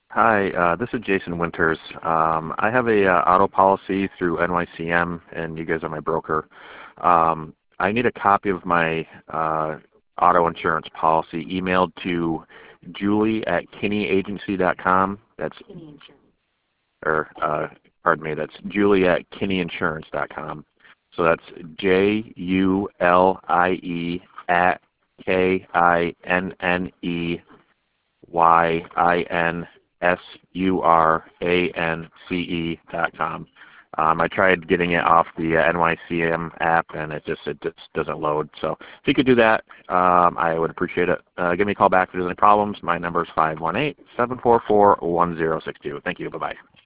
Hi, this is Jason Winters. I have a auto policy through NYCM, and you guys are my broker. I need a copy of my auto insurance policy emailed to Julie at KinneyAgency.com. That's pardon me. That's Julie at KinneyInsurance.com. So that's Julie at KinneyInsurance.com. I tried getting it off the NYCM app, and it just doesn't load. So if you could do that, I would appreciate it. Give me a call back if there's any problems. My number is 518-744-1062. Thank you. Bye-bye.